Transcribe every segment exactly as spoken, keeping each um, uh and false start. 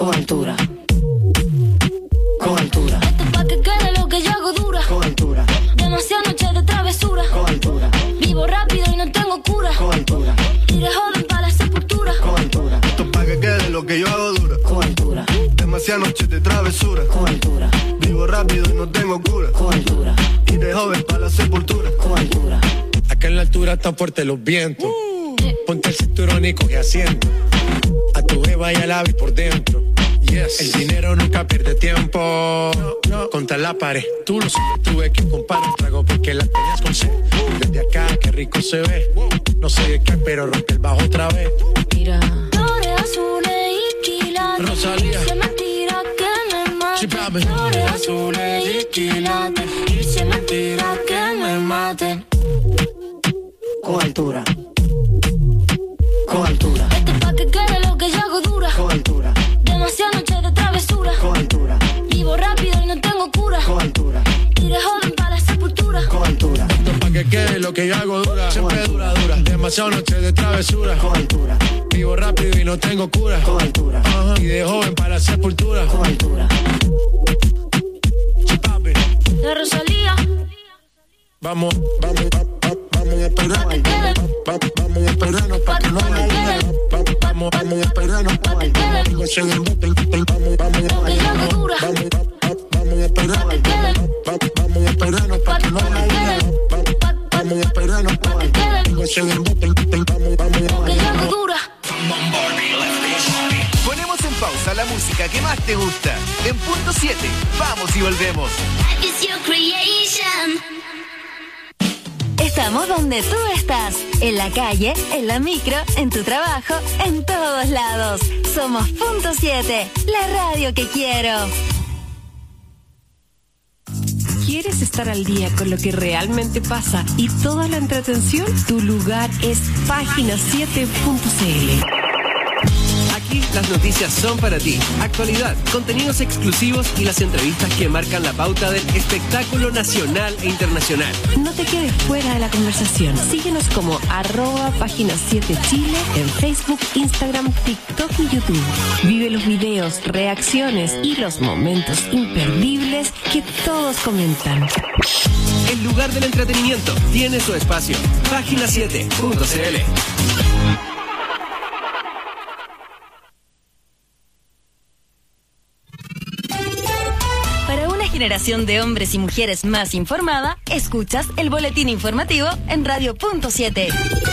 Con altura. Con altura. Esto es pa' que quede lo que yo hago dura. Con altura. Demasiadas noches de travesura. Con altura. Vivo rápido y no tengo cura. Con altura. Iré joven para la sepultura. Con altura. Esto es pa' que quede lo que yo hago dura. Con altura. Demasiadas noches de travesura. Con altura. Vivo rápido y no tengo cura. Con altura. Iré joven para la sepultura. Con altura. Acá en la altura están fuertes los vientos. Uh. Ponte el cinturón y coge asiento. A tu beba y al ave por dentro. Yes. El dinero nunca pierde tiempo. No, no. Contra la pared, tú lo sabes. Tuve que comprar un trago porque la tenías con sed. Desde acá, qué rico se ve. No sé de qué, pero rompe el bajo otra vez. Mira. Flores azules y quilates. Rosalía. Se me tira que me mate. Flores azules y quilates. Y se me tira que me mate. Con altura. Con altura. Esto es pa' que quede lo que yo hago dura. Con altura. Demasiadas noches de travesura. Con altura. Vivo rápido y no tengo cura. Con altura. Iré joven para la sepultura. Con altura. Esto es pa' que quede lo que yo hago dura. Siempre dura, dura. Demasiadas noches de travesura. Con altura. Vivo rápido y no tengo cura. Con altura. Uh-huh. Y de joven para la sepultura. Con altura. Chipapi. De Rosalía. Vamos, vamos, vamos, vamos a esperarnos. Vamos a esperarnos pa' que no haya. Vamos, vamos a esperarnos pa' que no haya. Vamos, vamos a esperarnos. Vamos a esperarnos. Vamos a esperarnos pa' que no haya. Vamos a esperarnos pa' que no haya. Ponemos en pausa la música que más te gusta. En punto siete, vamos y volvemos. Estamos donde tú estás, en la calle, en la micro, en tu trabajo, en todos lados. Somos Punto siete, la radio que quiero. ¿Quieres estar al día con lo que realmente pasa y toda la entretención? Tu lugar es página siete punto c l. Aquí las noticias son para ti. Actualidad, contenidos exclusivos y las entrevistas que marcan la pauta del espectáculo nacional e internacional. No te quedes fuera de la conversación. Síguenos como arroba página siete Chile en Facebook, Instagram, TikTok y YouTube. Vive los videos, reacciones y los momentos imperdibles que todos comentan. El lugar del entretenimiento tiene su espacio. página siete punto c l. Generación de hombres y mujeres más informada, escuchas el boletín informativo en Radio Punto siete.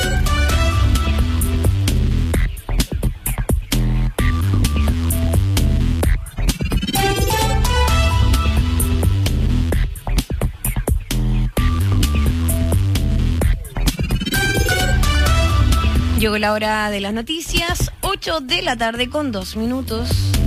Llegó la hora de las noticias, ocho de la tarde con dos minutos.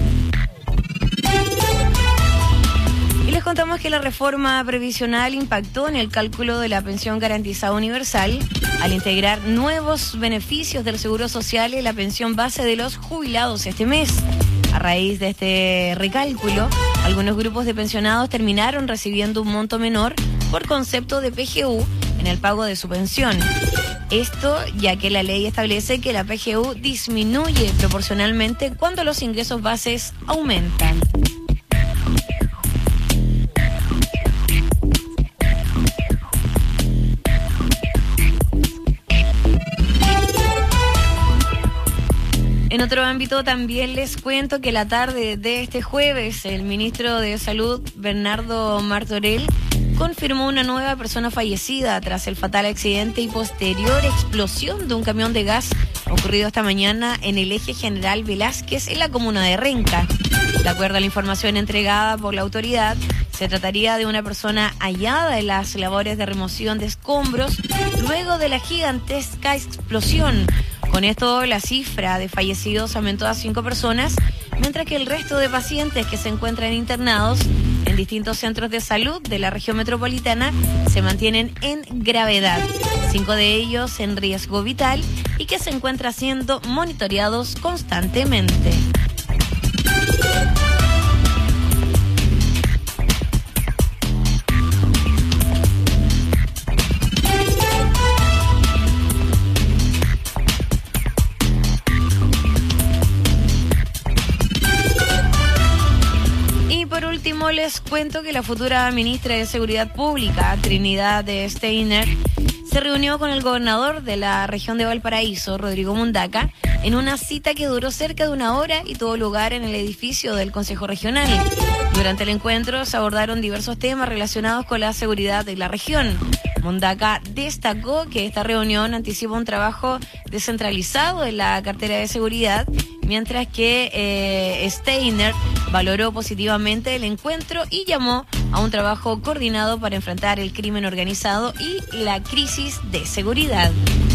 Les contamos que la reforma previsional impactó en el cálculo de la pensión garantizada universal al integrar nuevos beneficios del Seguro Social en la pensión base de los jubilados este mes. A raíz de este recálculo, algunos grupos de pensionados terminaron recibiendo un monto menor por concepto de P G U en el pago de su pensión. Esto ya que la ley establece que la P G U disminuye proporcionalmente cuando los ingresos bases aumentan. En otro ámbito también les cuento que la tarde de este jueves el ministro de Salud, Bernardo Martorell, confirmó una nueva persona fallecida tras el fatal accidente y posterior explosión de un camión de gas ocurrido esta mañana en el eje General Velázquez en la comuna de Renca. De acuerdo a la información entregada por la autoridad, se trataría de una persona hallada en las labores de remoción de escombros luego de la gigantesca explosión. Con esto, la cifra de fallecidos aumentó a cinco personas, mientras que el resto de pacientes que se encuentran internados en distintos centros de salud de la región metropolitana se mantienen en gravedad. Cinco de ellos en riesgo vital y que se encuentran siendo monitoreados constantemente. por último les cuento que la futura ministra de Seguridad Pública, Trinidad Steiner, se reunió con el gobernador de la región de Valparaíso, Rodrigo Mundaca, en una cita que duró cerca de una hora y tuvo lugar en el edificio del Consejo Regional. Durante el encuentro se abordaron diversos temas relacionados con la seguridad de la región. Mundaca destacó que esta reunión anticipa un trabajo descentralizado en la cartera de seguridad, mientras que eh, Steiner valoró positivamente el encuentro y llamó a un trabajo coordinado para enfrentar el crimen organizado y la crisis de seguridad.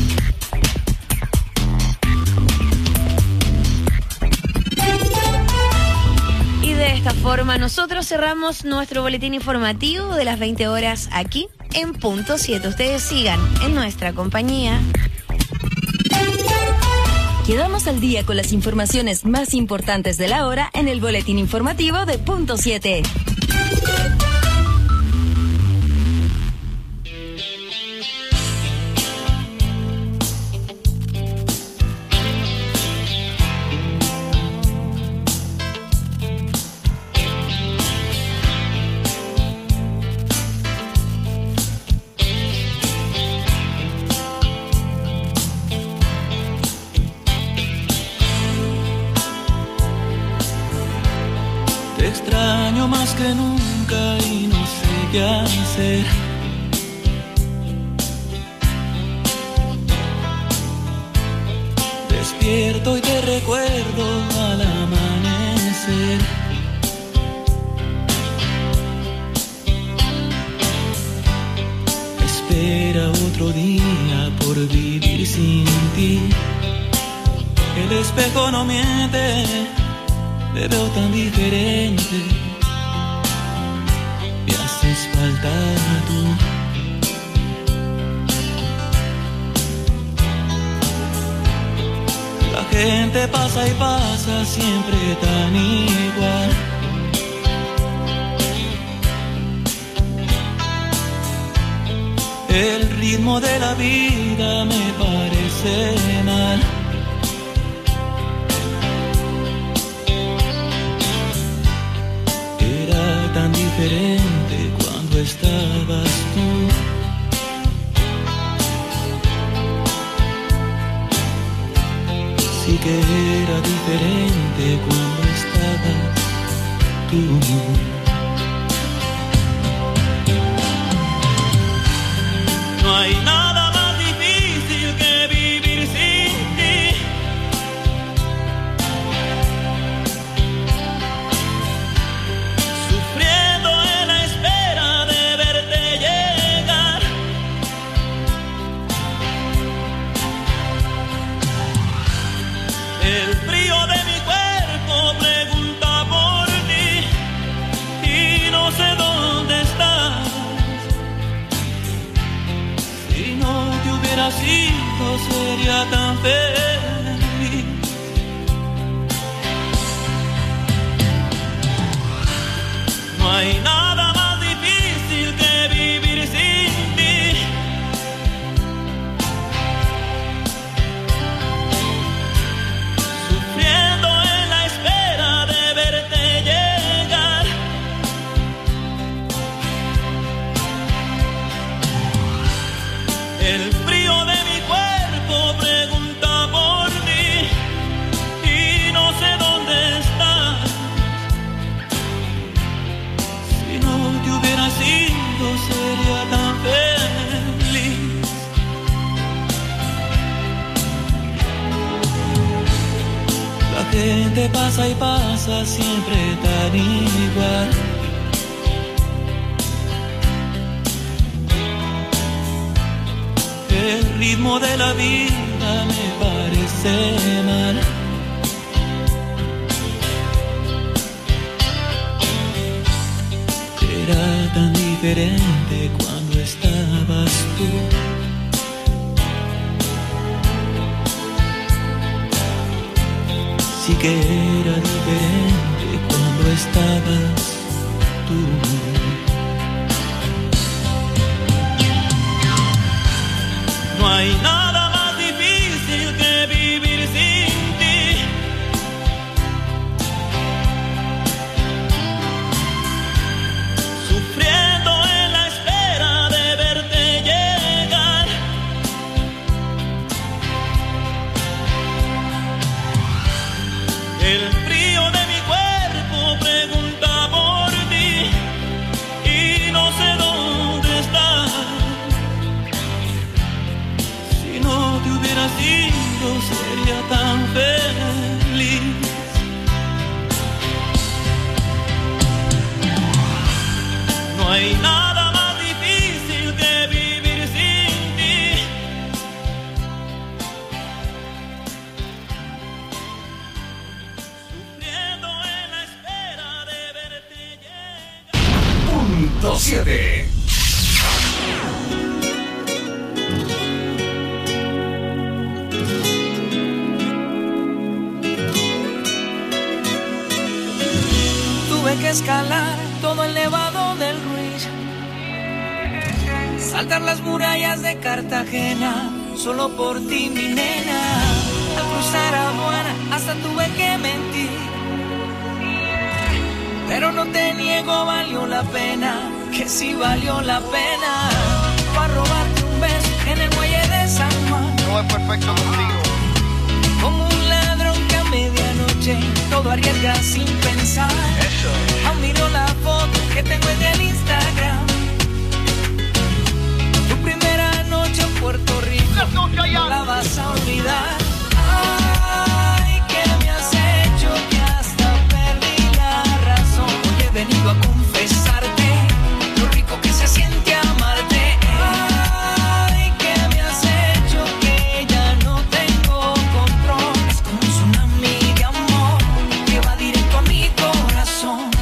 Y de esta forma nosotros cerramos nuestro boletín informativo de las veinte horas aquí en Punto siete. Ustedes sigan en nuestra compañía. Quedamos al día con las informaciones más importantes de la hora en el boletín informativo de Punto siete. Extraño más que nunca y no sé qué hacer. Despierto y te recuerdo al amanecer. Espera otro día por vivir sin ti. El espejo no miente. Te veo tan diferente, me haces falta tú. La gente pasa y pasa siempre tan igual. El ritmo de la vida me parece mal. Tan diferente cuando estabas tú. Sí que era diferente cuando estabas tú. No hay nada más difícil que vivir sin ti. El frío de mi cuerpo pregunta por ti y no sé dónde estás. Si no te hubiera sido sería tan feliz. No hay nada más difícil que vivir sin ti. El frío de mi cuerpo pregunta por ti y no sé dónde estás. Si no te hubiera sido sería tan feliz. La gente pasa y pasa siempre tan igual. El ritmo de la vida me parece mal. Era tan diferente cuando estabas tú. Sí que era diferente cuando estabas tú. No hay nada más difícil que vivir sin ti. hay nada más difícil que vivir sin ti. Sufriendo en la espera de verte llegar. Punto siete. Tuve que escalar todo el nevado del Ruiz, saltar las murallas de Cartagena, solo por ti, mi nena. Al cruzar aduana hasta tuve que mentir, pero no te niego, valió la pena, que sí valió la pena. Para robarte un beso en el muelle de San Juan, No es perfecto contigo. como un ladrón que a medianoche todo arriesga sin pensar. Eso. Aún miro la foto que tengo en el Instagram. Tu primera noche en Puerto Rico, no la vas a olvidar. Ay, que me has hecho que hasta perdí la razón. Hoy he venido a confesarte lo rico que se siente amarte. Ay, que me has hecho que ya no tengo control. Es como un tsunami de amor que va directo a mi corazón.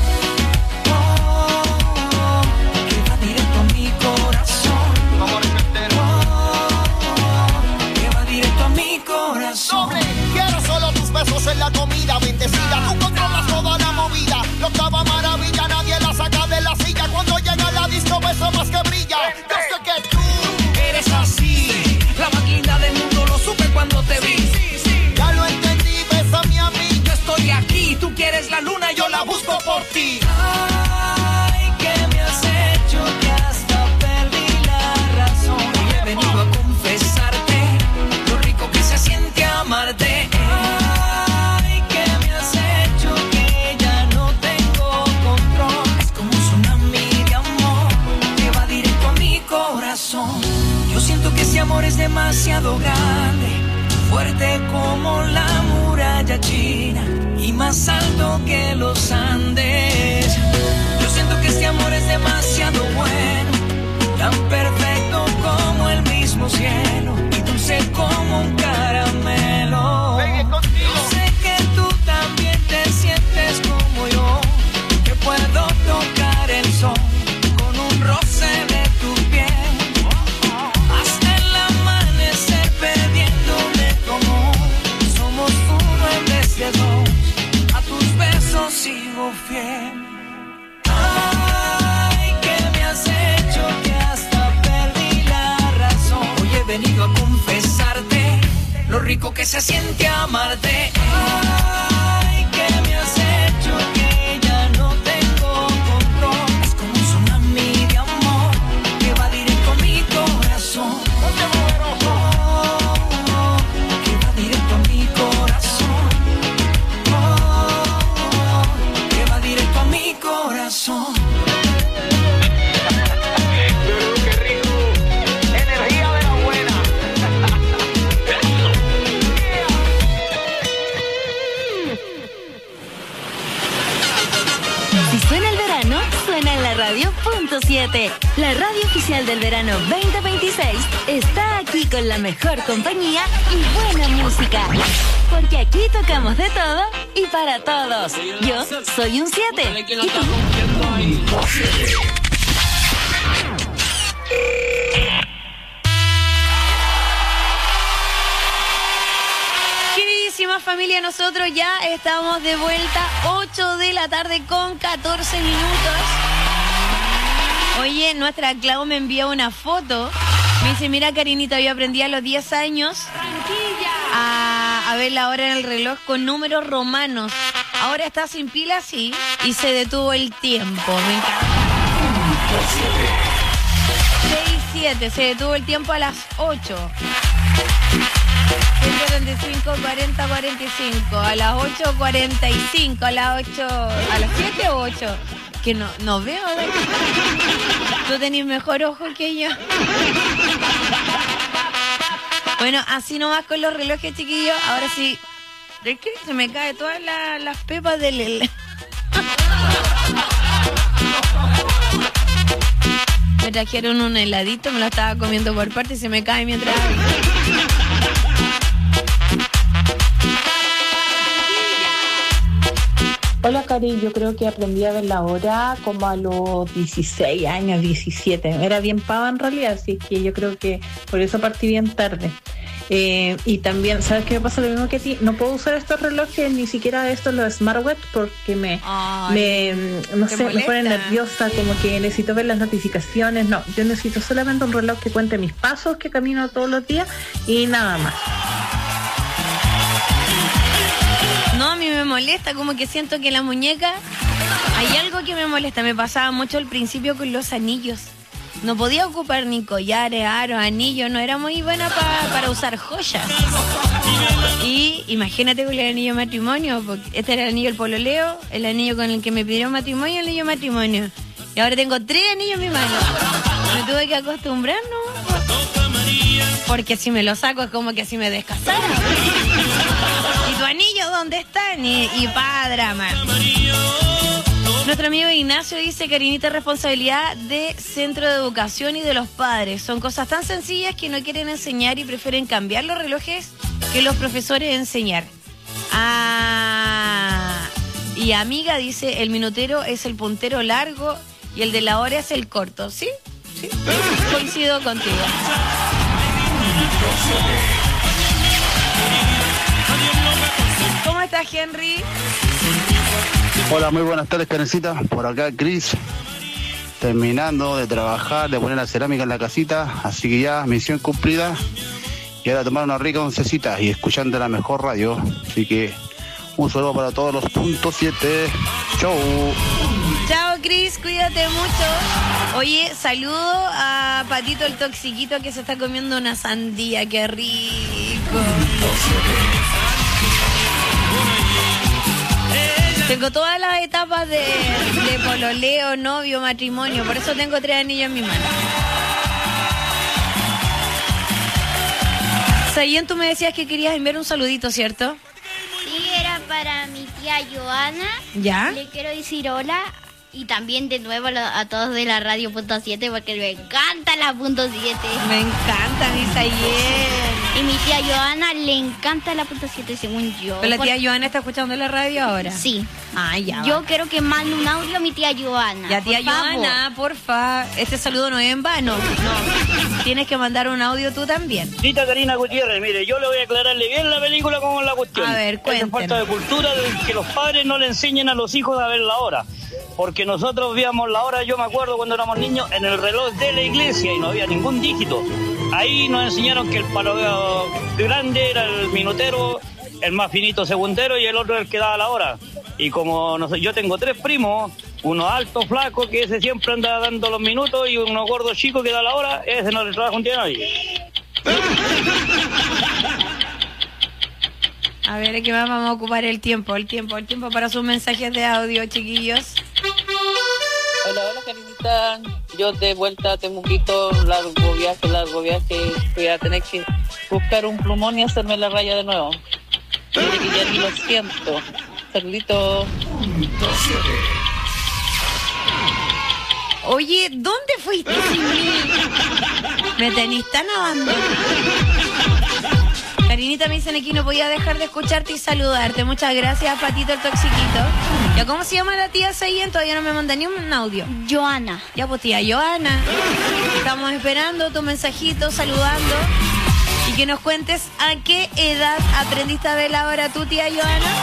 Oh, que va directo a mi corazón. Amor entero. Oh, que va directo a mi corazón. Doble, quiero solo tus besos en la comida bendecida. Tú controlas toda la movida. La octava maravilla, nadie la saca de la silla. Cuando llega la disco, beso más que brilla. Yo sé que tú Eres así, la más linda del mundo, lo supe cuando te vi. ya lo entendí, bésame a mí. Yo estoy aquí, tú quieres la luna, yo la busco por ti. Ay, que me has hecho que hasta perdí la razón. Hoy he venido a confesarte lo rico que se siente amarte. Ay, que me has hecho que ya no tengo control. Es como un tsunami de amor que va directo a mi corazón. Yo siento que ese amor es demasiado grande, fuerte como la muralla china y más alto que los Andes. Yo siento que este amor es demasiado bueno, tan perfecto como el mismo cielo y dulce como un caramelo. Yo sé que tú también te sientes como yo, que puedo tocar el sol con un roce de tu piel, hasta el amanecer perdiéndome como somos uno en vez de dos. A tus besos sigo fiel. Ay, que me has hecho que hasta perdí la razón. Hoy he venido a confesarte lo rico que se siente amarte. Ay, que me has hecho que ya no tengo control. Es como un tsunami de amor que va directo a mi corazón. Oh, que va directo a mi corazón. Oh, que va directo a mi corazón. Qué rico. Energía de la buena. Si suena el verano, suena en la radio punto siete. La radio oficial del verano veinte veintiséis está aquí con la mejor compañía y buena música. Porque aquí tocamos de todo y para todos. Yo soy un siete. ¿Y tú? Queridísima familia, nosotros ya estamos de vuelta, ocho de la tarde con catorce minutos. Oye, nuestra Clau me envió una foto. Me dice, mira, Karinita, yo aprendí a los diez años a, a ver la hora en el reloj con números romanos. Ahora está sin pilas, sí, y se detuvo el tiempo. Me encanta. seis siete, se detuvo el tiempo a las ocho. ciento treinta y cinco, cuarenta, cuarenta y cinco, a las ocho cuarenta y cinco, a las ocho, a las siete o ocho. Que no, no veo. ¿Verdad? Tú tenés mejor ojo que yo. Bueno, así nomás con los relojes, chiquillos. Ahora sí, ¿de qué? Se me cae todas la, las pepas del... Me trajeron un heladito, me lo estaba comiendo por parte y se me cae mientras hablo. Hola Cari, yo creo que aprendí a ver la hora como a los dieciséis años, diecisiete. Era bien pava en realidad, así que yo creo que por eso partí bien tarde. Eh, y también, ¿sabes qué me pasa lo mismo que a ti? No puedo usar estos relojes, ni siquiera estos, los smartwatch, porque me, Ay, me no sé, molesta. Me ponen nerviosa, como que necesito ver las notificaciones. No, yo necesito solamente un reloj que cuente mis pasos, que camino todos los días y nada más. No, a mí me molesta, como que siento que la muñeca, hay algo que me molesta, me pasaba mucho al principio con los anillos. No podía ocupar ni collares, aros, anillos, no era muy buena pa, para usar joyas. Y imagínate con el anillo de matrimonio, porque este era el anillo del pololeo, el anillo con el que me pidieron matrimonio y el anillo de matrimonio. Y ahora tengo tres anillos en mi mano. Me tuve que acostumbrar, ¿no? Porque si me lo saco es como que si me descasara. ¿Y tu anillo dónde están? Y, y pa, drama. Nuestro amigo Ignacio dice, Karinita, responsabilidad de centro de educación y de los padres. Son cosas tan sencillas que no quieren enseñar y prefieren cambiar los relojes que los profesores enseñar. Ah, y amiga dice, el minutero es el puntero largo y el de la hora es el corto. ¿Sí? Sí. Coincido contigo. ¿Cómo estás, Henry? Hola, muy buenas tardes, Karencita. Por acá, Chris. Terminando de trabajar, de poner la cerámica en la casita. Así que ya, misión cumplida. Y ahora tomar una rica oncecita y escuchando la mejor radio. Así que un saludo para todos los punto siete. Chau. Chao, Chris, cuídate mucho. Oye, saludo a Patito el Toxiquito que se está comiendo una sandía. ¡Qué rico! Tengo todas las etapas de, de pololeo, novio, matrimonio. Por eso tengo tres anillos en mi mano. Sayen, tú me decías que querías enviar un saludito, ¿cierto? Sí, era para mi tía Joana. ¿Ya? Le quiero decir hola. Y también de nuevo a todos de la radio punto siete porque me encanta la punto siete. Me encanta, mi Sayen. Y mi tía Joana le encanta la punto siete según yo. ¿Pero la tía Joana está escuchando la radio ahora? Sí. Ah, ya. Yo va. quiero que mande un audio a mi tía Joana. Ya, tía por Joana, porfa. Este saludo no es en vano. No. Tienes que mandar un audio tú también. Tita Karina Gutiérrez, mire, yo le voy a aclararle bien la película como la cuestión. A ver, cuéntenos. Es falta de cultura de que los padres no le enseñen a los hijos a ver la hora. Porque nosotros veíamos la hora, yo me acuerdo cuando éramos niños, en el reloj de la iglesia y no había ningún dígito. Ahí nos enseñaron que el palo grande era el minutero, el más finito segundero y el otro el que daba la hora. Y como no sé, yo tengo tres primos, uno alto, flaco, que ese siempre anda dando los minutos, y uno gordo chico que da la hora, ese no le trabaja un día a nadie. A ver, ¿qué más vamos a ocupar el tiempo? El tiempo, el tiempo para sus mensajes de audio, chiquillos. Hola, hola, Karinita. Yo de vuelta a Temuquito, largo viaje, largo viaje. Voy a tener que buscar un plumón y hacerme la raya de nuevo. Mire que ya ni lo siento. Saludito. Oye, ¿dónde fuiste sin mí? Me tenís tan abandonado. Karinita, me dicen aquí, no podía dejar de escucharte y saludarte. Muchas gracias, Patito el Toxiquito. ¿Ya cómo se llama la tía Sayen? Todavía no me manda ni un audio. Joana. Ya, pues tía Joana. Estamos esperando tu mensajito, saludando. Y que nos cuentes a qué edad aprendiste a ver la hora tú, tía Joana.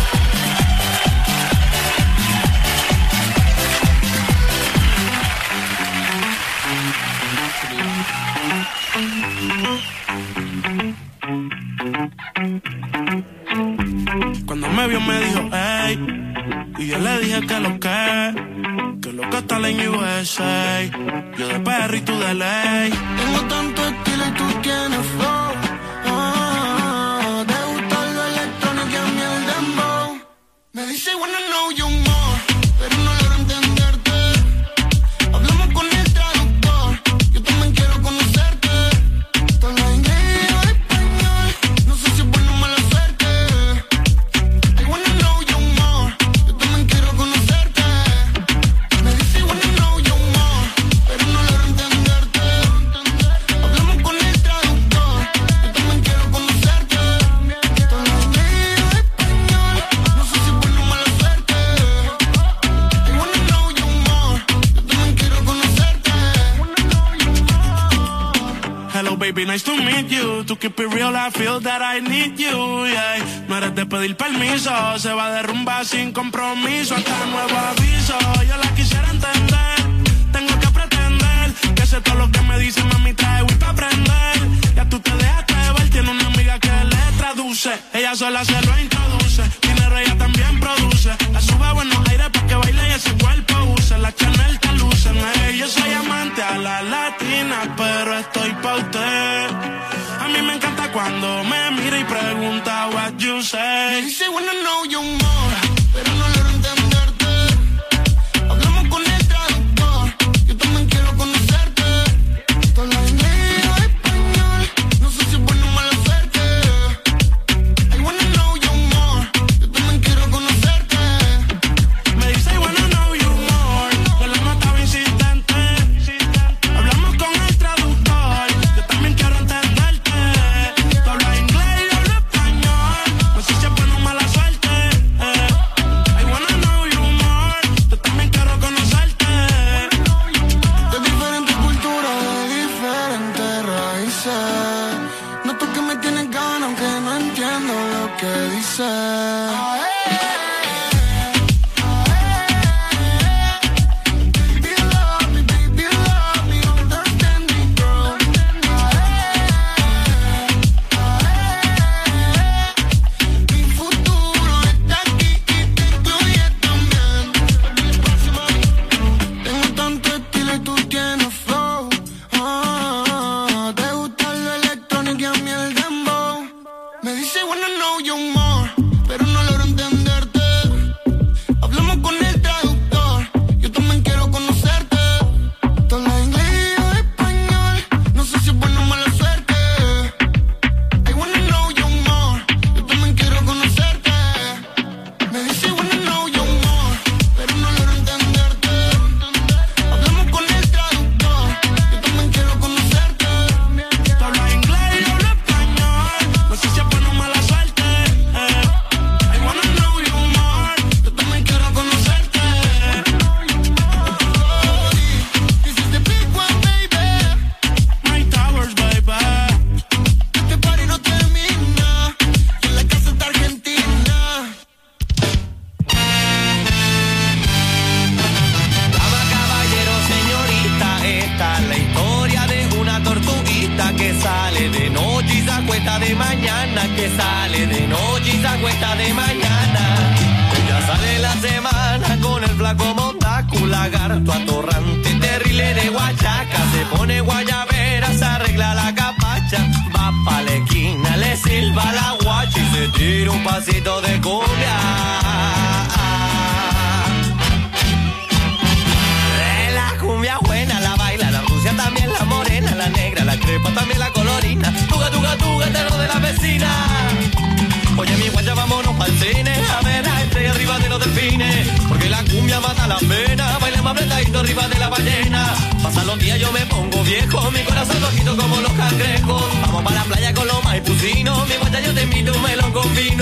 Cuando me vio me dijo, hey, y yo le dije que lo que, que lo que está en U S A. Yo de perro y tú de ley. Tengo tanto estilo y tú tienes flow. Oh, te gusta lo electrónico y a mí el dembow. Me dice, wanna know you more, pero no logro entenderte. Hablamos con el traductor, yo también quiero conocerte. Te hablo inglés y yo español, no sé si es bueno o mala suerte. I wanna know you more, yo también quiero conocerte. Me dice, wanna know you more, pero no logro entenderte. baby, nice to meet you. To keep it real, I feel that I need you, yeah. No eres de pedir permiso, se va a derrumbar sin compromiso. Hasta nuevo aviso, yo la quisiera entender. Tengo que pretender que sé todo lo que me dice, mami, trae Wii pa' aprender. Ya tú te dejaste ver, tiene una amiga que le traduce. Ella sola se lo introduce, dinero ella también produce. La sube a buenos aires pa' que baile y ese cuerpo use. La Chanel te luce, hey, yo soy amante a la latina, pero estoy pa' usted. A mí me encanta cuando me mira y pregunta what you say. Me dice wanna know you more, pero no logro entenderte. Hablamos con el traductor, yo también quiero conocerte. Toda la inglés y español, no sé si es buena o mala suerte. I wanna know you more, yo también quiero conocerte. Me dice I wanna know you more, yo la notaba insistente. Hablamos con el traductor, yo también quiero entenderte. Tú hablas inglés y yo hablo español, no sé si es buena o mala suerte. I wanna know you more, yo también quiero conocerte. De diferentes culturas, de diferentes raíces. Noto que me tienes ganas aunque no entiendo lo que dices. Tengo tanto estilo y tú tienes flow. Ah, te gusta lo electrónico y a mí el dembow. Me dice wanna know you more, pero no logro entenderte. Hablamos con el traductor, yo también quiero conocerte. Tú hablas inglés y yo español, no sé si es buena o mala suerte. I wanna know you more, yo también quiero conocerte. Me dice wanna know you more, pero no logro entenderte. Hablamos con el traductor, yo también quiero conocerte. Tú hablas inglés y yo hablo español, no sé si es buena o mala suerte. I wanna know you more, Yo también quiero conocerte. This is the big one, baby. my towers, baby. Este party no termina, y en la casa está Argentina. Dama, caballero, señorita, esta es la historia de una tortuguita que sale de noche y se acuesta de mañana, que sale de noche y se acuesta de mañana. Ella sale la semana con el flaco montacu, lagarto atorrante, terrible de guachaca, se pone guayabera, se arregla la capacha, va pa' la esquina, le silba la guacha y se tira un pasito de cumbia. Eh, La cumbia buena la baila, la rusia también, la morena, la negra, la crepa también, la colorina. Tuga, tuga, tuga, terror de la vecina. Oye, mi guaya, vámonos pa'l cine, a ver a estrella arriba de los delfines. Porque la cumbia mata las venas, bailemos apretadito arriba de la ballena. Pasan los días, yo me pongo viejo, mi corazón rojito como los cangrejos. Vamos pa' la playa con los maipucinos, mi guaya, yo te invito un melón con vino.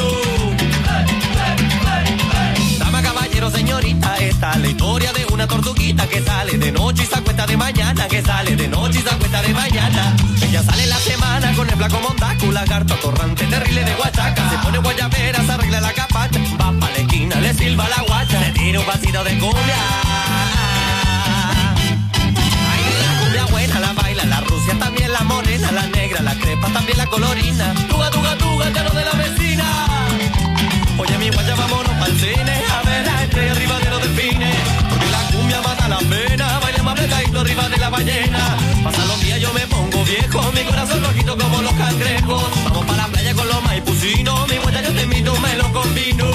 Dama, caballero, señorita, esta es la historia de una tortuguita que sale de noche y se acuesta de mañana, que sale de noche y se acuesta de mañana. Ella sale la semana con el flaco montacu, lagarto atorrante, terrible de guachaca, se pone guayabera, se arregla la capacha, va pa' la esquina, le silba la guacha, se tira un pasito de cumbia. Ay, la cumbia buena la baila, la rusia también, la morena, la negra, la crepa también, la colorina. Tuga, tuga, tuga, ya no de la vecina. Oye, mi guaya, vámonos pa'l cine, a ver a estrella arriba de los delfines. Porque la cumbia mata las venas, bailemos apretadito arriba de la ballena. Pasan los días, yo me pongo viejo, mi corazón rojito como los cangrejos. Vamos pa' la playa con los maipucinos, mi guaya, yo te invito un melón con vino.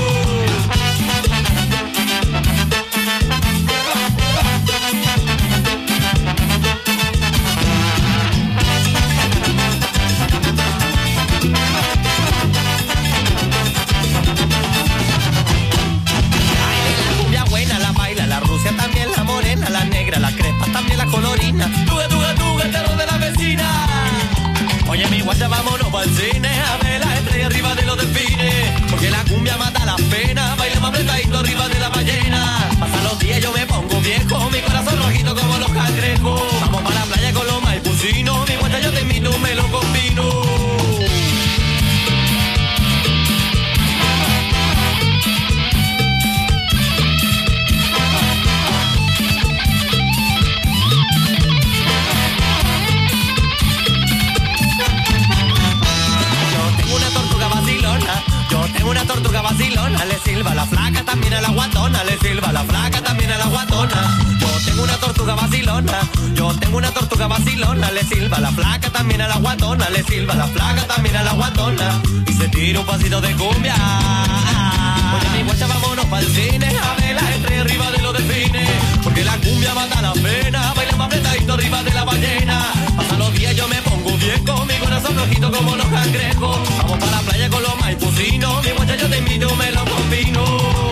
le silba la flaca también a la guatona, le silba la flaca también a la guatona. Yo tengo una tortuga vacilona, yo tengo una tortuga vacilona, le silba la flaca también a la guatona, le silba la flaca también a la guatona. Y se tira un pasito de cumbia. Oye mi guacha, vámonos pa'l cine, a ver la estrella arriba de los delfines, porque la cumbia mata la pena, bailamos apretadito arriba de la ballena. Pasan los días yo me pongo viejo, mi corazón rojito como los cangrejos. Vamos para la playa con los maipucinos, mi guacha yo te invito, me lo combino.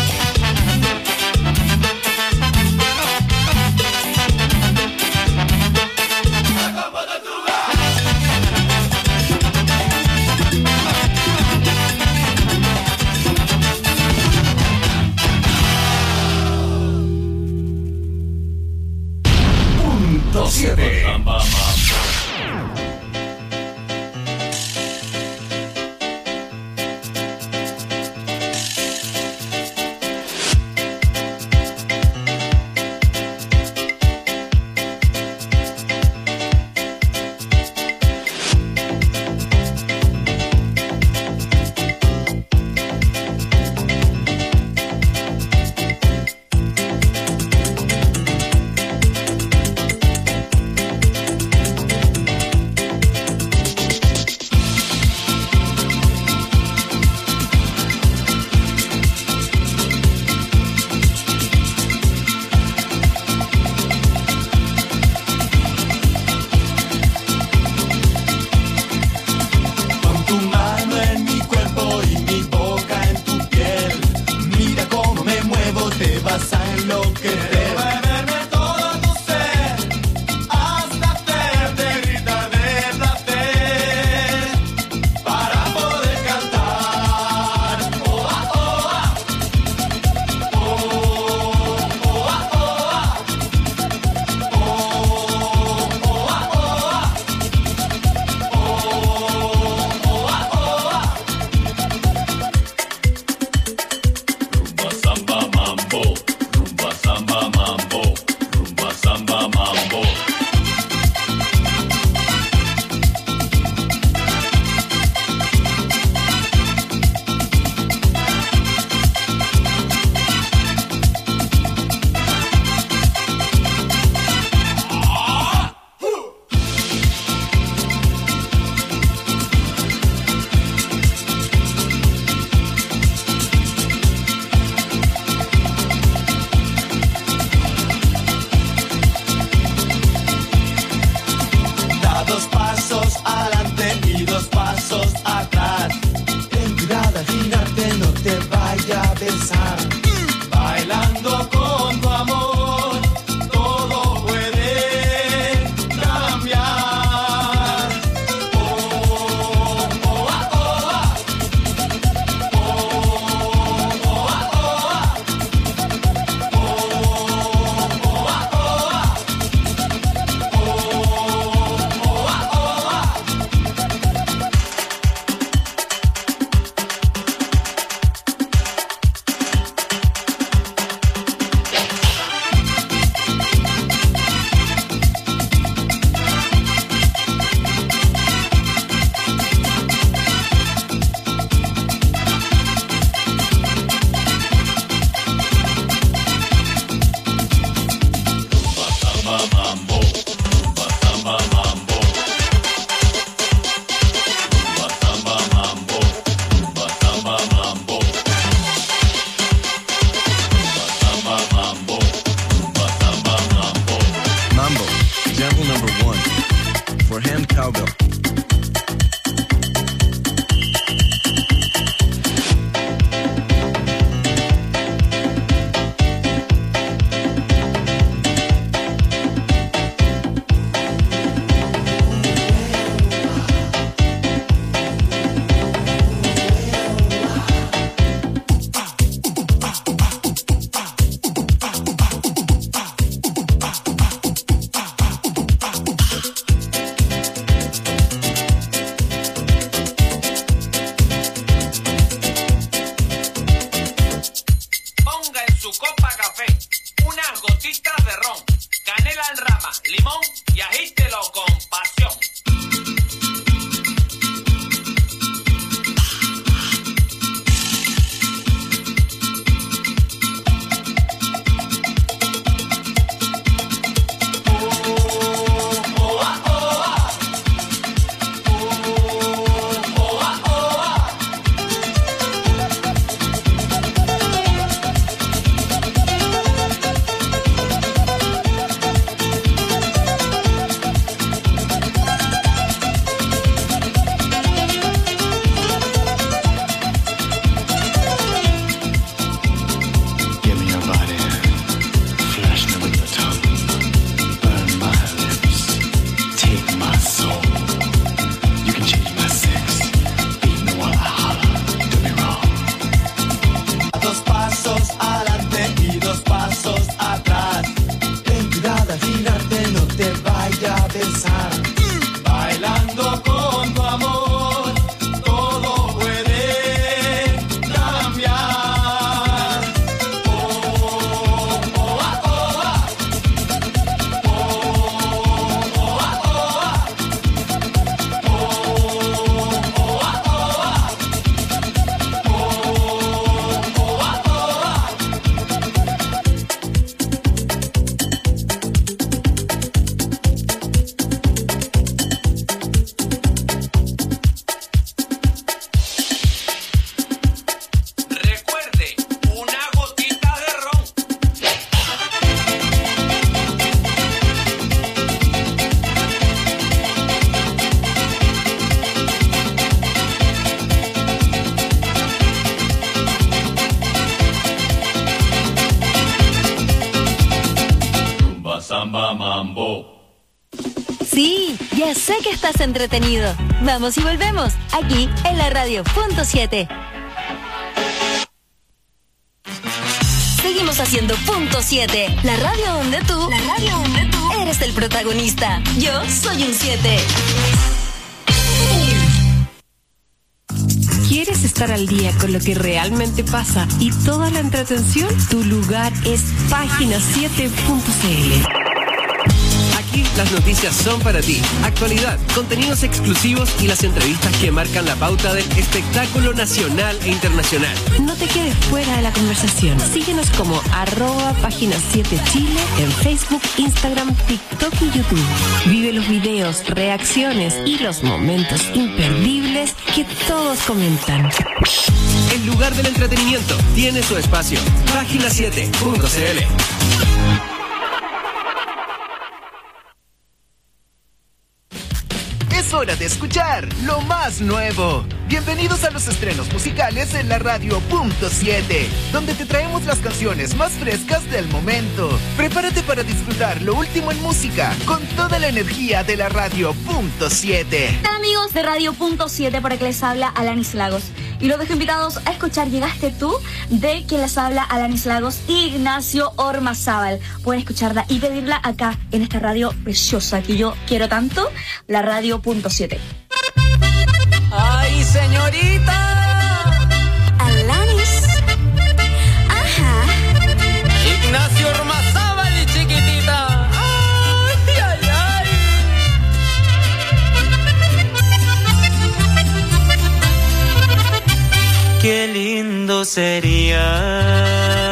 siete. Samba Mambo. Sí, ya sé que estás entretenido. Vamos y volvemos, aquí en la radio punto siete. Seguimos haciendo punto siete, la radio donde tú, la radio donde tú eres el protagonista. Yo soy un siete. ¿Quieres estar al día con lo que realmente pasa y toda la entretención? Tu lugar es página siete punto c l. Aquí las noticias son para ti. Actualidad, contenidos exclusivos y las entrevistas que marcan la pauta del espectáculo nacional e internacional. No te quedes fuera de la conversación. Síguenos como arroba página siete Chile en Facebook, Instagram, TikTok y YouTube. Vive los videos, reacciones y los momentos imperdibles que todos comentan. El lugar del entretenimiento tiene su espacio. página siete punto c l. Es hora de escuchar lo más nuevo. Bienvenidos a los estrenos musicales en la radio punto siete, donde te traemos las canciones más frescas del momento. Prepárate para disfrutar lo último en música con toda la energía de la radio punto siete. Hola amigos de radio punto siete, por aquí les habla Alanis Lagos. Y los dejo invitados a escuchar Llegaste Tú, de quien les habla Alanis Lagos y Ignacio Ormazábal. Pueden escucharla y pedirla acá en esta radio preciosa que yo quiero tanto, la radio punto siete. ¡Ay, señorita! Alanis. Ajá. Ignacio Ormazábal, chiquitita. ¡Ay, ay, ay! Qué lindo sería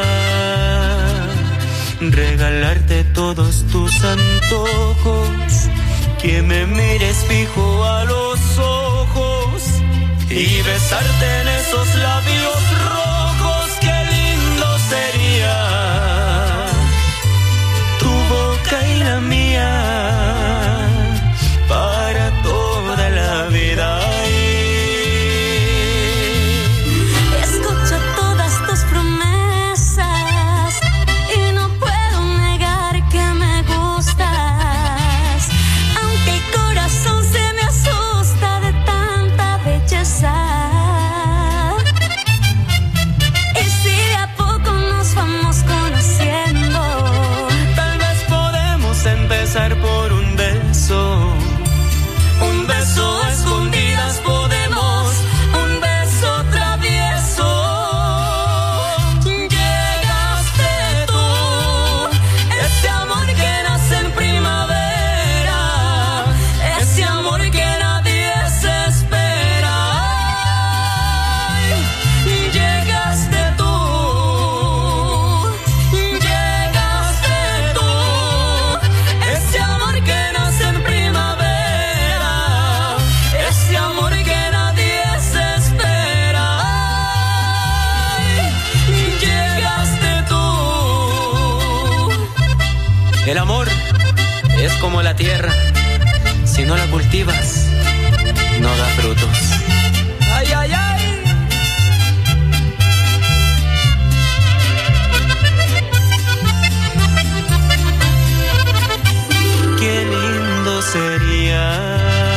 regalarte todos tus antojos, que me mires fijo a los ojos y besarte en esos labios rojos. Qué lindo sería tu boca y la mía para toda la vida. Escucho todas tus promesas y no puedo negar que me gustas, aunque el corazón se me asusta de tanta belleza. Y si de a poco nos vamos conociendo, Tal vez podemos empezar por un beso. Un beso a escondidas podemos, un beso travieso. Llegaste tú, ese amor que nace en primavera, ese amor que nadie se espera. Ay, llegaste tú, llegaste tú, ese amor que nace en primavera, ese amor que nadie se espera. Ay, llegaste tú. El amor es como la tierra, si no la cultivas, no da frutos. Ay, ay, ay. Qué lindo sería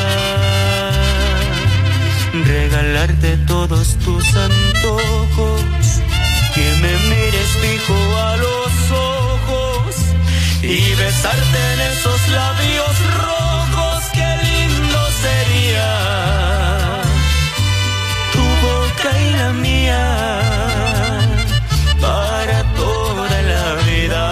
regalarte todos tus antojos, que me mires fijo a los ojos y besarte en esos labios rojos. Qué lindo sería tu boca y la mía para toda la vida.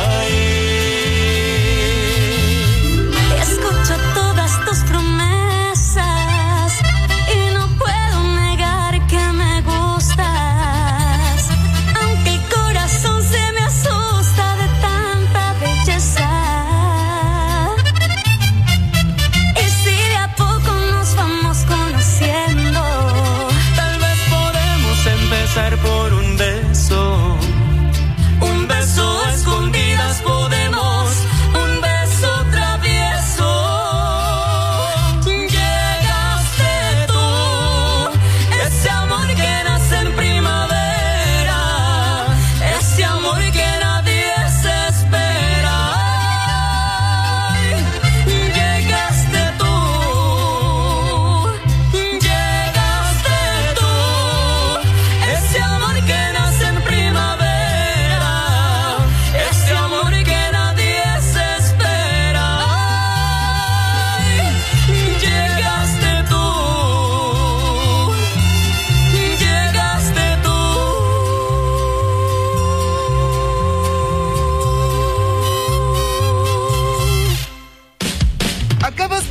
escucho todas tus promesas y no puedo negar que me gustas, aunque el corazón se me asusta de tanta belleza.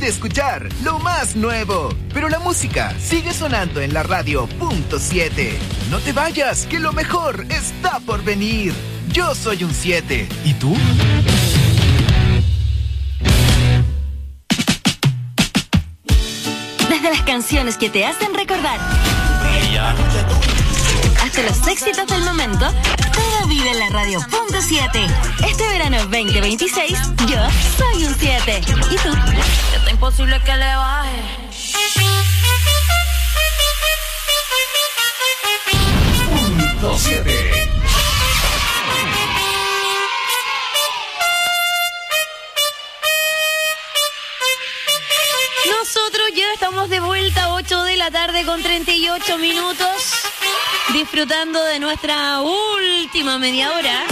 escuchar lo más nuevo. Pero la música sigue sonando en la radio punto siete. No te vayas, que lo mejor está por venir. Yo soy un siete. ¿Y tú? Desde las canciones que te hacen recordar hasta los éxitos del momento, todo vive en la radio punto siete. Este verano veinte veintiséis, yo soy un siete. ¿Y tú? Está imposible que le baje. Punto siete. Nosotros ya estamos de vuelta, ocho de la tarde con treinta y ocho minutos, disfrutando de nuestra última media hora.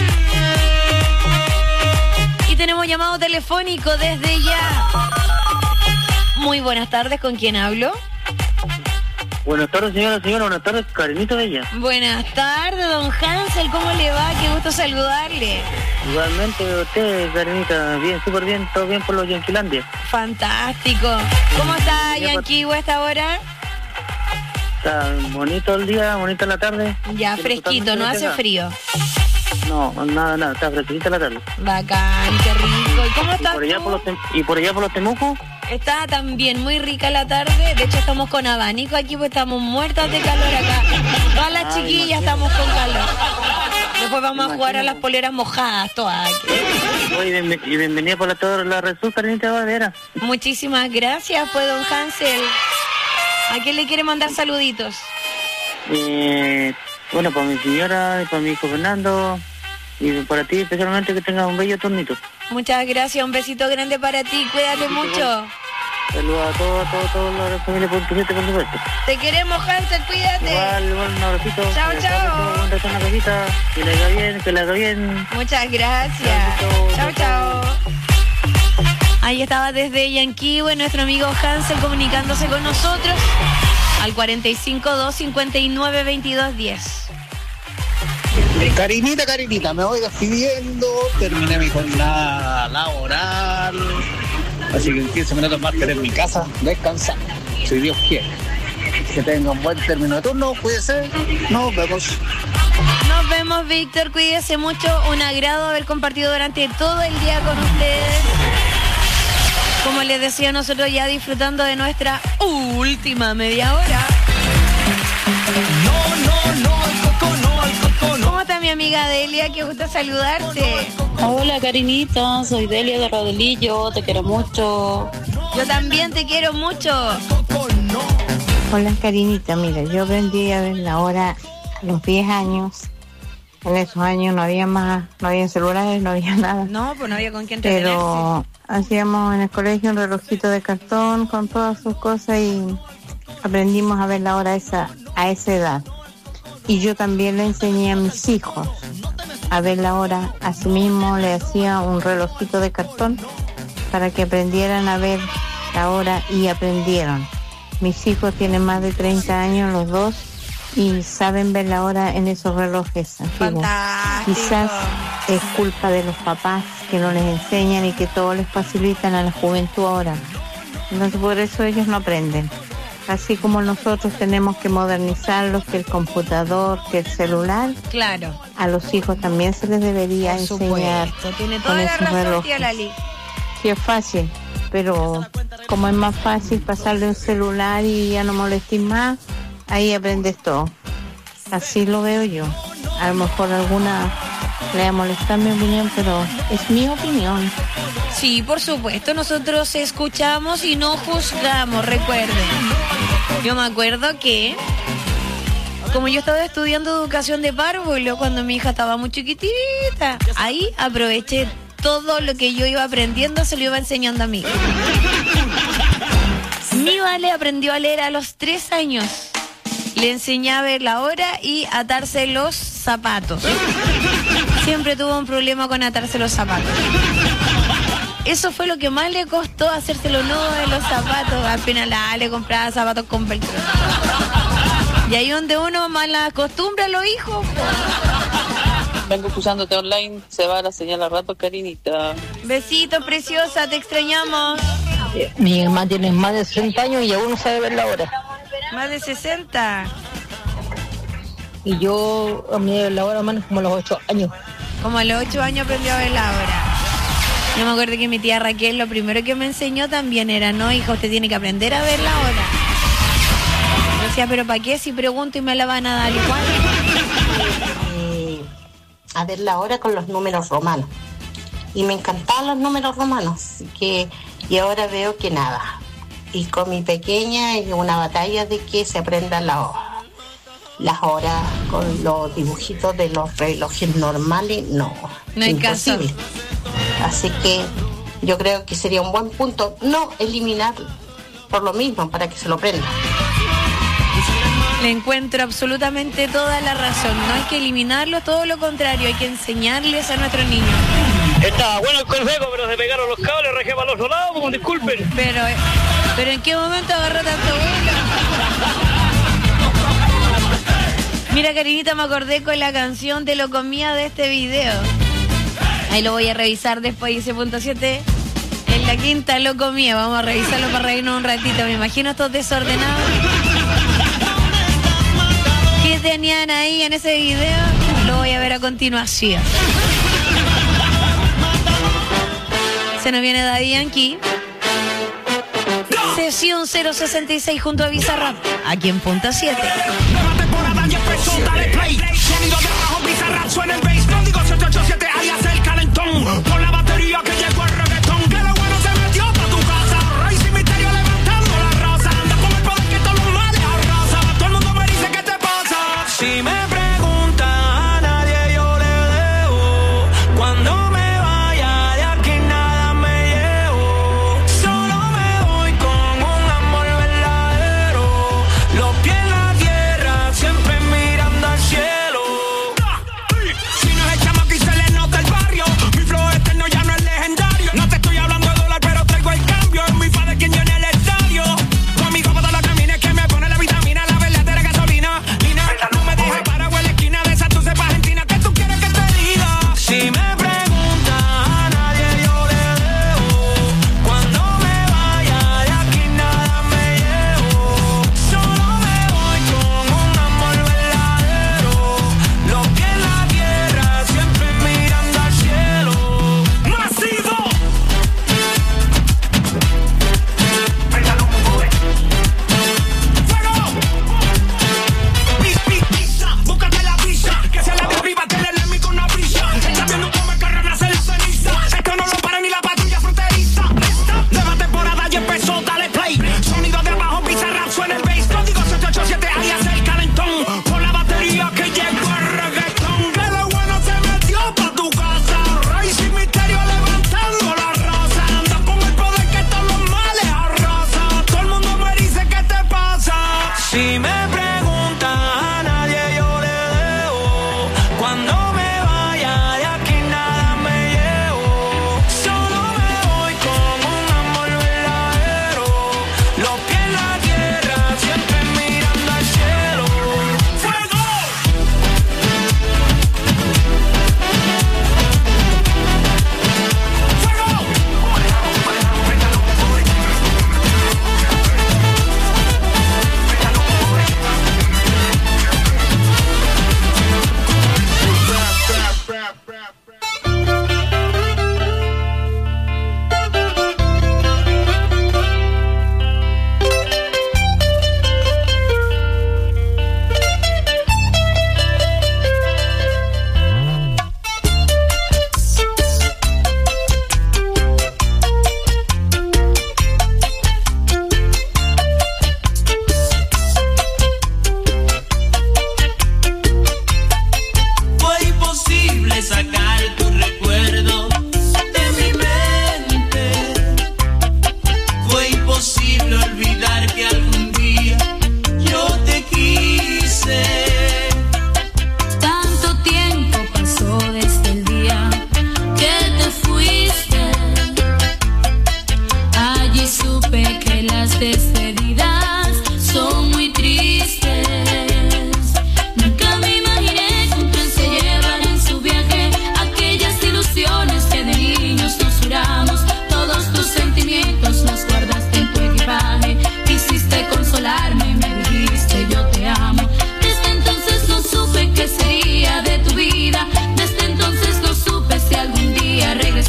Y tenemos llamado telefónico desde ya. Muy buenas tardes, ¿con quién hablo? Buenas tardes, señora, señora, buenas tardes, Karenita Bella. Buenas tardes, don Hansel, ¿cómo le va? Qué gusto saludarle. Igualmente usted, Karenita, bien, súper bien, todo bien por los Yanquilandia. Fantástico. ¿Cómo está Yanquihue a esta hora? Está bonito el día, bonita la tarde. Ya, fresquito, no hace frío. No, nada, nada, está fresquita la tarde. Bacán, qué rico. ¿Y cómo ¿Y estás por allá tú? por los tem- ¿Y por allá por los Temucos? Está también muy rica la tarde. De hecho, estamos con abanico aquí, pues estamos muertas de calor acá. Todas las Ay, chiquillas imagino. estamos con calor. Después vamos a jugar a Imagino. las poleras mojadas, todas aquí. Oye, bienven- y bienvenida por la torre la Jesús, Karenita Badera. Muchísimas gracias, pues, don Hansel. ¿A quién le quiere mandar saluditos? Eh, bueno, para mi señora, y para mi hijo Fernando, y para ti especialmente, que tengas un bello turnito. Muchas gracias, un besito grande para ti, cuídate mucho. Saludos a todos, a todos, a todos los familia punto siete, por supuesto. Te queremos, Hansel, cuídate. Igual, igual, un abracito. Chao, Que chao. después te una cosita, que le haga bien, que le haga bien. Muchas gracias. Chao, chao. Ahí estaba desde Yanquihue nuestro amigo Hansel comunicándose con nosotros al cuarenta y cinco, dos cincuenta y nueve, veintidós diez. Karinita, Karinita, me voy despidiendo, terminé mi jornada laboral, así que en quince minutos más estaré en mi casa descansando, si Dios quiere. Que tenga un buen término de turno, cuídese, nos vemos. Nos vemos, Víctor, cuídese mucho, un agrado haber compartido durante todo el día con ustedes. Como les decía, nosotros ya disfrutando de nuestra última media hora. No, no, no, al coco no, al coco no. ¿Cómo está mi amiga Delia? Qué gusto saludarte. Hola, Karinita, soy Delia de Rodelillo, te quiero mucho. Yo también te quiero mucho. Hola, Karinita, mira, yo aprendí a ver la hora a los diez años. En esos años no había más, no había celulares, no había nada. No, pues no había con quién entretenerse. Pero hacíamos en el colegio un relojito de cartón con todas sus cosas y aprendimos a ver la hora a esa, a esa edad. Y yo también le enseñé a mis hijos a ver la hora. Asimismo le hacía un relojito de cartón para que aprendieran a ver la hora y aprendieron. Mis hijos tienen más de treinta años los dos y saben ver la hora en esos relojes antiguos. Quizás es culpa de los papás que no les enseñan y que todo les facilitan a la juventud ahora. Entonces por eso ellos no aprenden. Así como nosotros tenemos que modernizarlos, que el computador, que el celular, claro, a los hijos también se les debería por enseñar supuesto. Tiene toda con la esos razón, relojes. tía Lali. Sí, es fácil, pero como es más fácil pasarle un celular y ya no molestes más, ahí aprendes todo. Así lo veo yo. A lo mejor alguna le va a molestar mi opinión, pero es mi opinión. Sí, por supuesto, nosotros escuchamos y no juzgamos, recuerden. Yo me acuerdo que, como yo estaba estudiando educación de párvulo cuando mi hija estaba muy chiquitita, ahí aproveché todo lo que yo iba aprendiendo, se lo iba enseñando a mí. Mi Vale aprendió a leer a los tres años. Le enseñé a ver la hora y atarse los zapatos. Siempre tuvo un problema con atarse los zapatos. Eso fue lo que más le costó, hacerse los nudos de los zapatos. Al final ah, le compraba zapatos con velcro. Y ahí donde uno más la acostumbra a los hijos. Vengo escuchándote online, se va la señal a rato, Karinita. Besitos, preciosa, te extrañamos. Mi mamá tiene más de sesenta años y aún no sabe ver la hora. Más de sesenta. Y yo a mí la hora más como a los ocho años. Como a los ocho años aprendió a ver la hora. Yo me acuerdo que mi tía Raquel lo primero que me enseñó también era, no, hija, usted tiene que aprender a ver la hora. Yo decía, pero ¿para qué si pregunto y me la van a dar igual? Eh, a ver la hora con los números romanos. Y me encantaban los números romanos. Así que, y ahora veo que nada. Y con mi pequeña es una batalla de que se aprendan la hora. Las horas con los dibujitos de los relojes normales, no, no hay imposible. caso. Así que yo creo que sería un buen punto no eliminar por lo mismo, para que se lo prenda. Le encuentro absolutamente toda la razón. No hay que eliminarlo, todo lo contrario, hay que enseñarles a nuestros niños. Está bueno el consejo, pero se pegaron los cables, rejé para los otros lados, pues, disculpen. Pero, pero ¿en qué momento agarró tanto vuelo? Mira, Karinita, me acordé con la canción Te lo comía de este video. Ahí lo voy a revisar después, dice punto siete. En la quinta lo comía. Vamos a revisarlo para reírnos un ratito. Me imagino estos desordenados. ¿Qué tenían ahí en ese video? Lo voy a ver a continuación. Se nos viene Daddy Yankee. Sesión cero sesenta y seis junto a Bizarrap. Aquí en punto siete. Dale play, sonido de bajo, Bizarrap, suena el bass. Código siete ocho siete, alias el calentón. Con la batería que llegó el reggaetón. Que lo bueno se metió pa' tu casa. Rey sin misterio levantando la raza. Anda con el poder que todos los males arrasa. Todo el mundo me dice ¿qué te pasa? Si me preguntan a nadie yo le debo. Cuando me vaya de aquí nada me llevo. Solo me voy con un amor verdadero. Los pies en la tierra siempre mirando al cielo. Si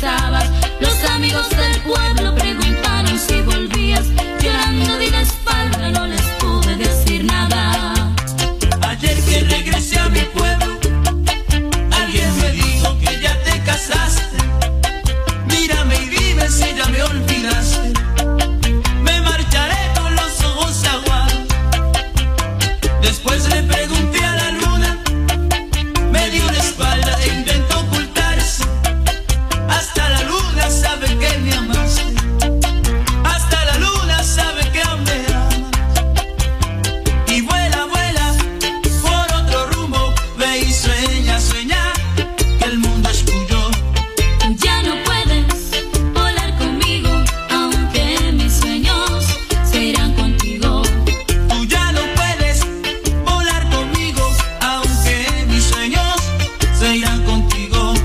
regresabas. Los amigos del pueblo preguntaron si volvías. Llorando di la espalda, no les pude decir nada. Ayer que regresé a mi pueblo, alguien me dijo que ya te casaste. Mírame y dime si ya me olvidaste. Me marcharé con los ojos aguados. Después le pregunté a la luna, me dio la espalda e intentó ocultarse. Hasta la luna sabe que me amaste. Hasta la luna sabe que aún me amas. Y vuela, vuela por otro rumbo. Ve y sueña, sueña que el mundo es tuyo. Ya no puedes volar conmigo, aunque mis sueños se irán contigo. Tú ya no puedes volar conmigo, aunque mis sueños se irán contigo.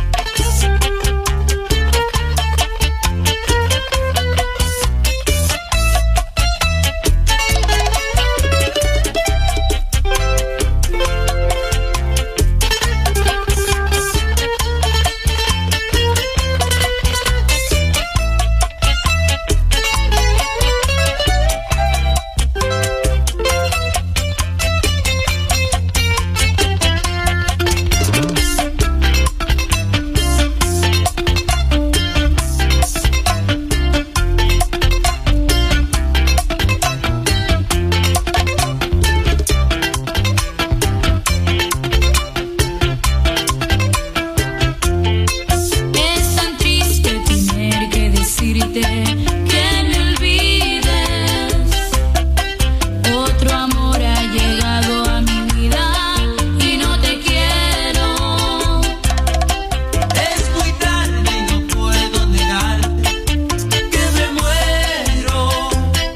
Es tan triste tener que decirte que me olvides. Otro amor ha llegado a mi vida y no te quiero. Es muy tarde y no puedo negarte que me muero,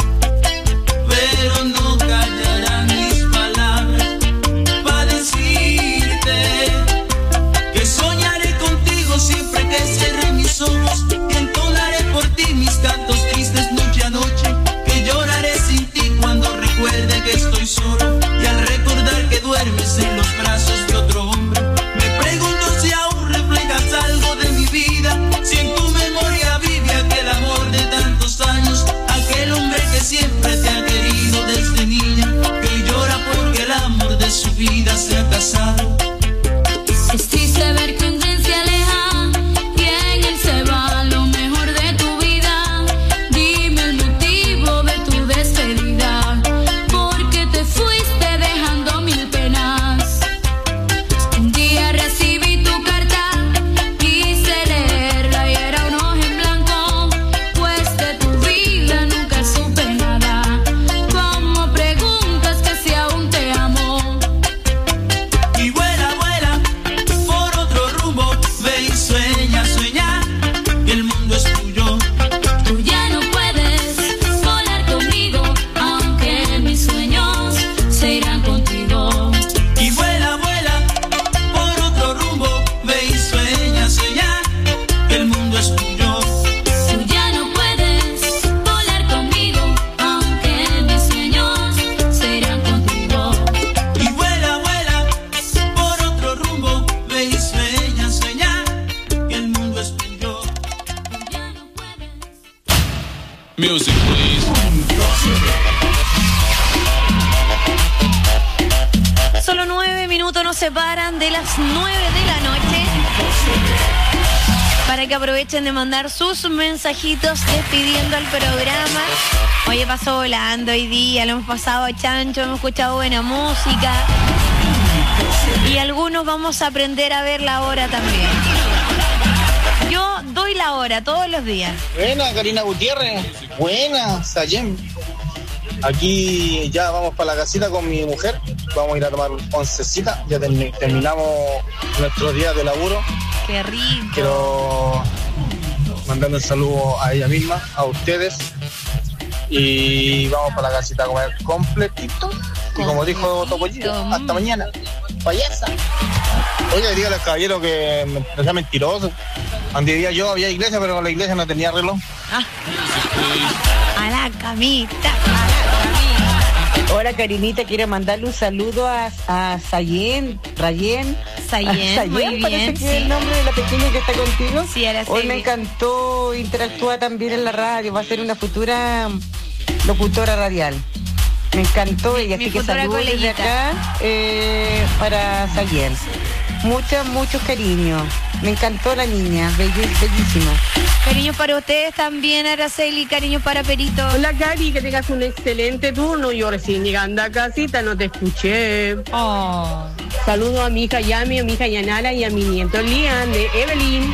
pero no callarán mis palabras para decirte que soñaré contigo siempre que cierre mis ojos y entonaré por ti mis cantos tristes noche a noche, que lloraré sin ti cuando recuerde que estoy solo y al recordar que duermes en los brazos de otro hombre. Me pregunto si aún reflejas algo de mi vida, si en tu memoria vive aquel amor de tantos años, aquel hombre que siempre te ha querido desde niña, que llora porque el amor de su vida se ha casado. Es triste ver que un tren se aleja y en él se va lo mejor de tu vida. Dime el motivo de tu despedida, porque te fuiste dejando mil penas. Un día recibí tu carta, quise leerla y era un hoja en blanco, pues de tu vida nunca supe nada. Como preguntas que si aún te amo. Y vuela, vuela por otro rumbo, ve y sueña, sueña que el mundo es tuyo. Tú ya no puedes volar conmigo, aunque mis sueños se irán contigo. Y vuela, vuela por otro rumbo, ve y sueña, sueña que el mundo es tuyo. Tú ya no puedes volar conmigo, aunque mis sueños se irán contigo. Y vuela, vuela por otro rumbo, ve y sueña, sueña que el mundo es tuyo. Music, please. Solo nueve minutos nos separan de las nueve de la noche para que aprovechen de mandar sus mensajitos despidiendo al programa. Oye, pasó volando hoy día, lo hemos pasado a chancho, hemos escuchado buena música y algunos vamos a aprender a ver la hora también. Yo doy la hora todos los días. Buena, Karina Gutiérrez. Buena, Sayem. Aquí ya vamos para la casita con mi mujer. Vamos a ir a tomar oncecita. Ya termi- terminamos nuestros días de laburo. Qué rico. Quiero mandarle un saludo a ella misma, a ustedes. Y vamos para la casita a comer completito. Y como dijo Topollillo, hasta mañana. Payasa. Oye, dígale al caballero que no sea mentiroso. Donde vivía yo había iglesia, pero la iglesia no tenía reloj. Ah. A la camita. Hola Karinita, quiero mandarle un saludo a, a Sayen, Rayen, Sayen, Sayen, muy bien, parece que sí. es el nombre de la pequeña que está contigo. Sí, Araceli. Hoy me encantó, interactúa también en la radio, va a ser una futura locutora radial. Me encantó ella, mi así que futura saludos desde coleguita. acá eh, para Sayen. Muchos, muchos cariños. Me encantó la niña, belli- bellísima. Cariños para ustedes también, Araceli, cariños para Perito. Hola, Cari, que tengas un excelente turno. Yo recién llegando a casita, no te escuché. Oh. Saludo a mi hija Yami, a mi hija Yanara y a mi nieto Lian de Evelyn.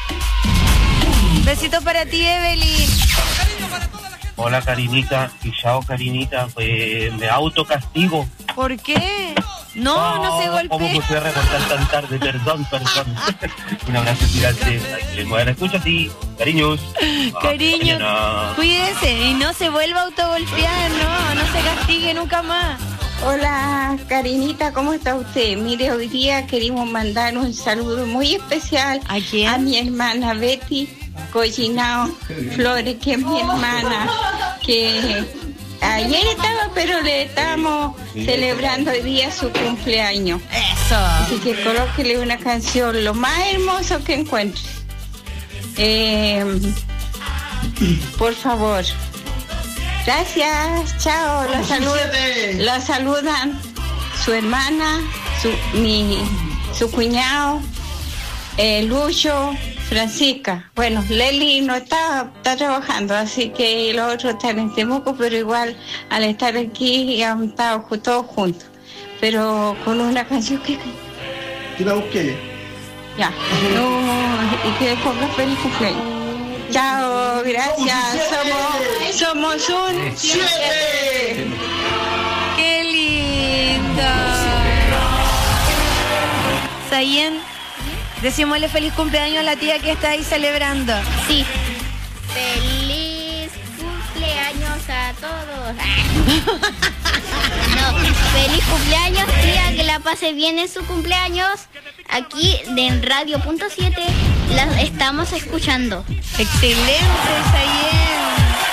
Besito para ti, Evelyn. Hola, Karinita. Y chao, Karinita. Pues me autocastigo. ¿Por qué? No, no se ¿Cómo me golpee. fui a recordar tan tarde? Perdón, perdón. Un abrazo gigante. Lengua la escucha, sí. Cariños. Cariño, Mañana. cuídese y no se vuelva a autogolpear, no, no se castigue nunca más. Hola, Karinita, ¿cómo está usted? Mire, hoy día queremos mandar un saludo muy especial ¿A quién? a mi hermana Betty Collinao Flores, que es mi hermana, que ayer estaba, pero le estamos celebrando hoy día su cumpleaños. Eso. Así que colóquele una canción lo más hermoso que encuentre. Eh, por favor. Gracias, chao. La, salud, la saludan su hermana, su, mi, su cuñado, eh, Lucho, Francisca. Bueno, Leli no está, está trabajando, así que los otros están en Temuco, pero igual al estar aquí han estado ju- todos juntos. Pero con una canción que... ¿Quién la busqué? Ya, no, y que ponga feliz cumpleaños. Chao, gracias. Somos, somos un siete. ¡Qué lindo! Sayen, decímosle feliz cumpleaños a la tía que está ahí celebrando. Sí. Feliz cumpleaños a todos. No, feliz cumpleaños, tía, que la pase bien en su cumpleaños. Aquí de en Radio Punto siete la estamos escuchando. Excelente, Sayen.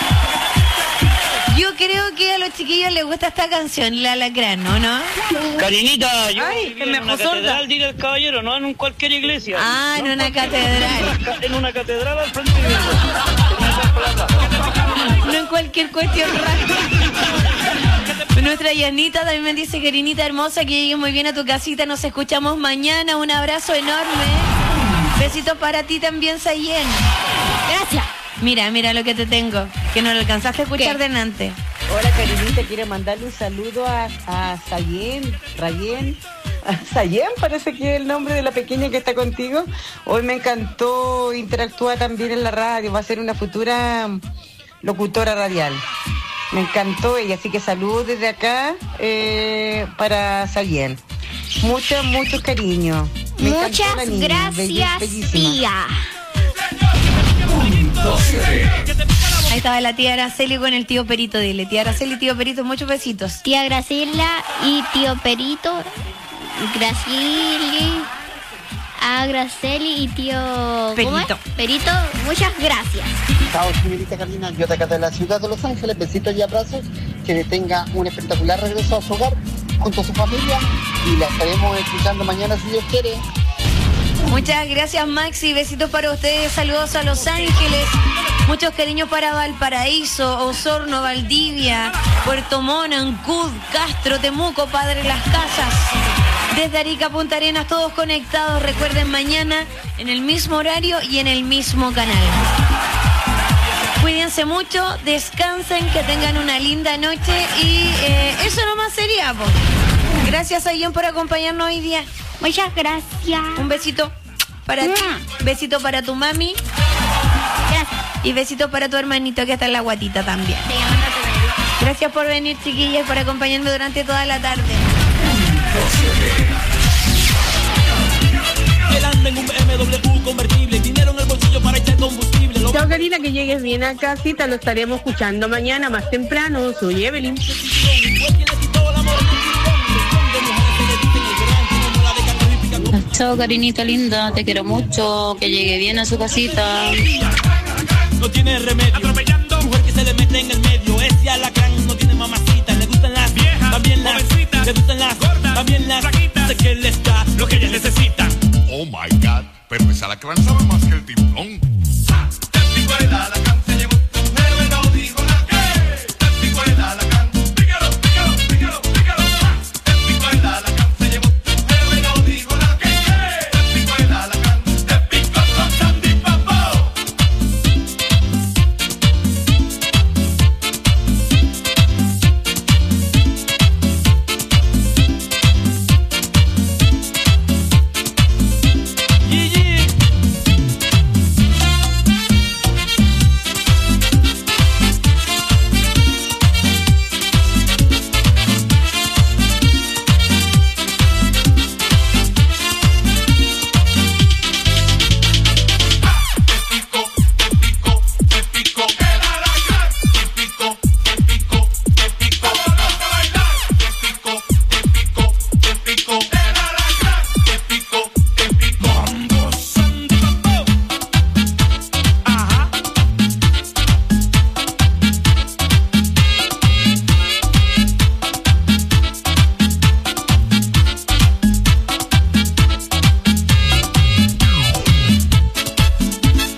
Yo creo que a los chiquillos les gusta esta canción, La Alacrán, ¿no? ¿no? Karinita, yo Ay, viví que me en una ajosorda. catedral, diga el caballero, no en cualquier iglesia. Ah, en No, una no, catedral. En una catedral al frente de No en cualquier cuestión rara. Nuestra Yanita también dice, Karinita hermosa, que llegues muy bien a tu casita. Nos escuchamos mañana. Un abrazo enorme. Besitos para ti también, Sayen. Gracias. Mira, mira lo que te tengo, que no lo alcanzaste a escuchar delante. Hola, Karinita, quiero mandarle un saludo a, a Sayen, Rayen. A Sayen parece que es el nombre de la pequeña que está contigo. Hoy me encantó, interactúa también en la radio, va a ser una futura locutora radial. Me encantó ella, así que saludos desde acá eh, para Sayen. Muchos, muchos cariños. Me encantó Muchas la niña, gracias, bellísima. tía. Ahí estaba la tía Araceli con el tío Perito. Dile, tía Araceli, tío Perito, muchos besitos. Tía Graciela y tío Perito. Gracieli. A Graceli y tío ¿cómo es? Perito. Perito, muchas gracias. Chao, señorita Carolina. Yo de acá de la ciudad de Los Ángeles. Besitos y abrazos. Que tenga un espectacular regreso a su hogar junto a su familia. Y la estaremos escuchando mañana si Dios quiere. Muchas gracias, Maxi. Besitos para ustedes. Saludos a Los Ángeles. Muchos cariños para Valparaíso, Osorno, Valdivia, Puerto Montt, Ancud, Castro, Temuco, Padre Las Casas. Desde Arica, Punta Arenas, todos conectados. Recuerden, mañana en el mismo horario y en el mismo canal. Cuídense mucho, descansen, que tengan una linda noche. Y eh, eso nomás sería, po. Gracias a Ian por acompañarnos hoy día. Muchas gracias. Un besito para ti, besito para tu mami. Gracias. Y besito para tu hermanito que está en la guatita también. Gracias por venir, chiquillas, por acompañarme durante toda la tarde. Él anda en un B M W convertible, dinero en el bolsillo para echar combustible. Lo- Chao, Karina, que llegues bien a casita. Lo estaremos escuchando mañana más temprano. Soy Evelyn. Chao, Karinita linda, te quiero mucho, que llegue bien a su casita. No tiene remedio. Atropellando. Mujer que se le mete en el medio. Ese alacrán no tiene mamacita. Le gustan las viejas. también las jovencitas, le gustan las gordas, también las flaquitas, sé que le está lo que ellas necesitan. Oh my God, pero esa alacrán sabe más que el tiburón.